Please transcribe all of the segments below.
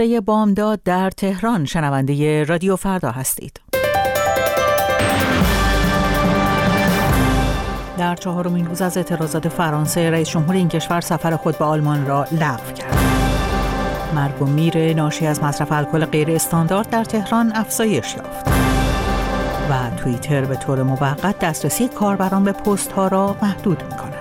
بامداد در تهران شنونده رادیو فردا هستید. در چهارمین روز از اعتراضات فرانسه، رئیس جمهور این کشور سفر خود به آلمان را لغو کرد. مرگ و میر ناشی از مصرف الکل غیر استاندارد در تهران افزایش یافت. و توییتر به طور موقت دسترسی کاربران به پست ها را محدود می‌کند.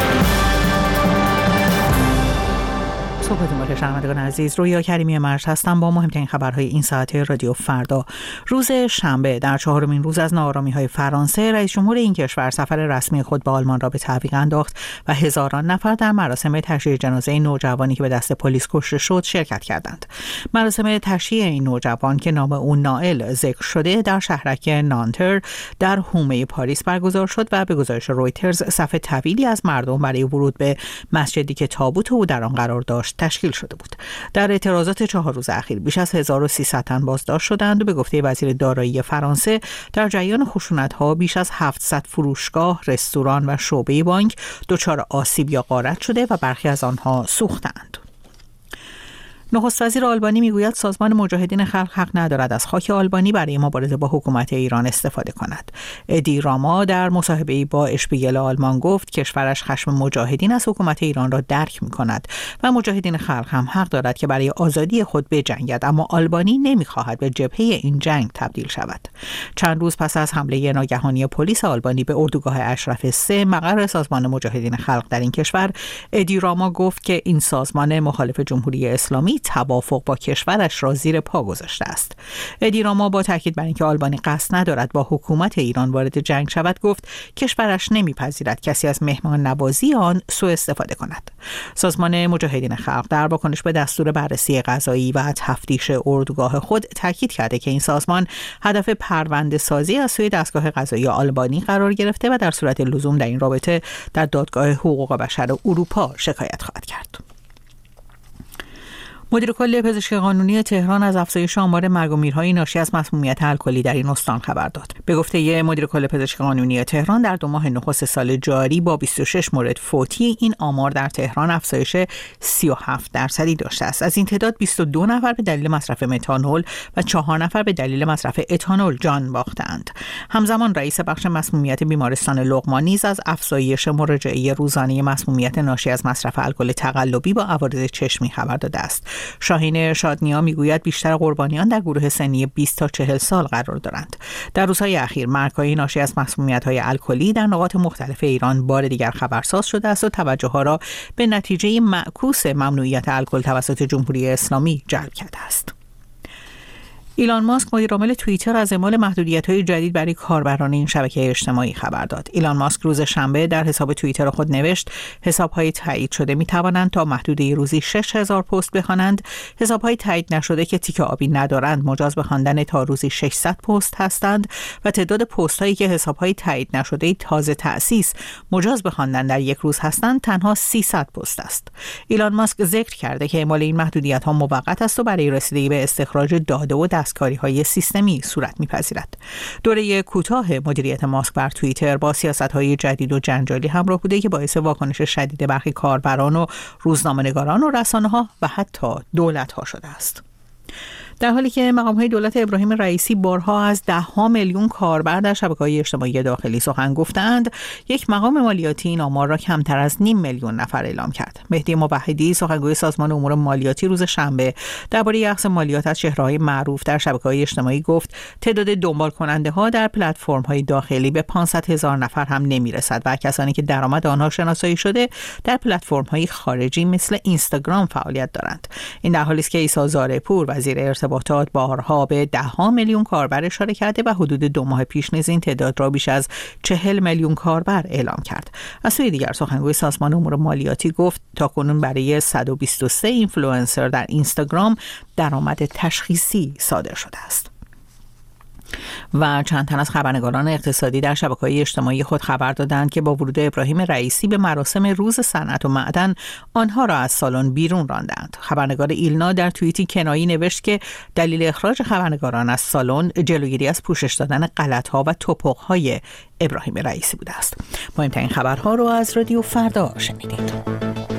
صبحتون بخیر شنوندگان عزیز، رویا کریمی مرج هستم با مهمترین خبرهای این ساعت رادیو فردا. روز شنبه در چهارمین روز از ناآرامی‌های فرانسه، رئیس جمهور این کشور سفر رسمی خود به آلمان را به تعویق انداخت و هزاران نفر در مراسم تشییع جنازه نوجوانی که به دست پلیس کشته شد شرکت کردند. مراسم تشییع این نوجوان که نام او نائل ذکر شده در شهرک نانتر در حومه پاریس برگزار شد و به گزارش رویترز صف طویلی از مردم برای ورود به مسجدی که تابوت او در آن قرار داشت تشکیل شده بود. در اعتراضات 4 روز اخیر بیش از 1300 تن بازداشت شدند و به گفته وزیر دارایی فرانسه در جریان خشونت‌ها بیش از 700 فروشگاه، رستوران و شعبه بانک دچار آسیب یا غارت شده و برخی از آنها سوختند. نخست وزیر آلبانی میگوید سازمان مجاهدین خلق حق ندارد از خاک آلبانی برای مبارزه با حکومت ایران استفاده کند. ادی راما در مصاحبه‌ای با اشپیگل آلمان گفت کشورش خشم مجاهدین از حکومت ایران را درک می‌کند و مجاهدین خلق هم حق دارد که برای آزادی خود بجنگد، اما آلبانی نمی‌خواهد به جبهه این جنگ تبدیل شود. چند روز پس از حمله ناگهانی پلیس آلبانی به اردوگاه اشرف 3 مقر سازمان مجاهدین خلق در این کشور، ادی راما گفت که این سازمان مخالف جمهوری اسلامی توافق با کشورش را زیر پا گذاشته است. ادی راما با تاکید بر اینکه آلبانی قصد ندارد با حکومت ایران وارد جنگ شود گفت کشورش نمیپذیرد کسی از مهمان نوازی آن سوء استفاده کند. سازمان مجاهدین خلق در واکنش به دستور بررسی قضایی و تفتیش اردوگاه خود تاکید کرده که این سازمان هدف پرونده سازی از سوی دستگاه قضایی آلبانی قرار گرفته و در صورت لزوم در این رابطه در دادگاه حقوق بشر اروپا شکایت خواهد کرد. مدیر کل پزشکی قانونی تهران از افزایش آمار مرگ و میرهای ناشی از مسمومیت الکلی در این استان خبر داد. به گفته مدیر کل پزشکی قانونی تهران در 2 ماه نخست سال جاری با 26 مورد فوتی این آمار در تهران افزایش 37% داشته است. از این تعداد 22 نفر به دلیل مصرف متانول و 4 نفر به دلیل مصرف اتانول جان باختند. همزمان رئیس بخش مسمومیت بیمارستان لقمان نیز از افزایش مراجعه روزانه مسمومیت ناشی از مصرف الکل تقلبی با عوارض چشمی خبر داده است. شاهین شادنیا میگوید بیشتر قربانیان در گروه سنی 20 تا 40 سال قرار دارند. در روزهای اخیر مرگ‌های ناشی از مسمومیت‌های الکلی در نقاط مختلف ایران بار دیگر خبرساز شده است و توجه‌ها را به نتیجه معکوس ممنوعیت الکل توسط جمهوری اسلامی جلب کرده است. ایلان ماسک مدیرعامل توییتر از اعمال محدودیت‌های جدید برای کاربران این شبکه اجتماعی خبر داد. ایلان ماسک روز شنبه در حساب توییتر خود نوشت حساب‌های تایید شده می‌توانند تا محدوده روزی 6000 پست بخوانند. حساب‌های تایید نشده که تیک آبی ندارند مجاز به خواندن تا روزی 600 پست هستند و تعداد پست‌هایی که حساب‌های تایید نشده تازه تأسیس مجاز به خواندن در یک روز هستند تنها 300 پست است. ایلان ماسک ذکر کرده که اعمال این محدودیت‌ها موقت است و برای رسیدگی به استخراج داده و دستکاری‌های سیستمی صورت می‌پذیرد. دوره کوتاه مدیریت ماسک بر توییتر با سیاست‌های جدید و جنجالی همراه بوده که باعث واکنش شدید برخی کاربران و روزنامه‌نگاران و رسانه‌ها و حتی دولت‌ها شده است. در حالی که مقام‌های دولت ابراهیم رئیسی بارها از 10 میلیون کاربر در شبکه‌های اجتماعی داخلی سخن گفتند، یک مقام مالیاتی این آمار را کمتر از 0.5 میلیون نفر اعلام کرد. مهدی موحدی سخنگوی سازمان امور مالیاتی روز شنبه درباره اخذ مالیات از چهره‌های معروف در شبکه‌های اجتماعی گفت تعداد دنبال کننده‌ها در پلتفرم‌های داخلی به 500,000 نفر هم نمی‌رسد و کسانی که درآمد آنها شناسایی شده در پلتفرم‌های خارجی مثل اینستاگرام فعالیت دارند. این در حالی است که عیسی زارعپور وزیر ارتباطات بارها به 10 میلیون کاربر اشاره کرده و حدود 2 ماه پیش نیز این تعداد را بیش از 40 میلیون کاربر اعلام کرد. از سوی دیگر سخنگوی سازمان امور مالیاتی گفت تاکنون برای 123 اینفلوئنسر در اینستاگرام درآمد تشخیصی صادر شده است. و چند تن از خبرنگاران اقتصادی در شبکه‌های اجتماعی خود خبر دادند که با ورود ابراهیم رئیسی به مراسم روز صنعت و معدن آنها را از سالن بیرون راندند. خبرنگار ایلنا در توییتی کنایه‌ای نوشت که دلیل اخراج خبرنگاران از سالن جلوگیری از پوشش دادن غلط‌ها و توپق‌های ابراهیم رئیسی بوده است. مهمترین خبرها رو از رادیو فردا شنیدید.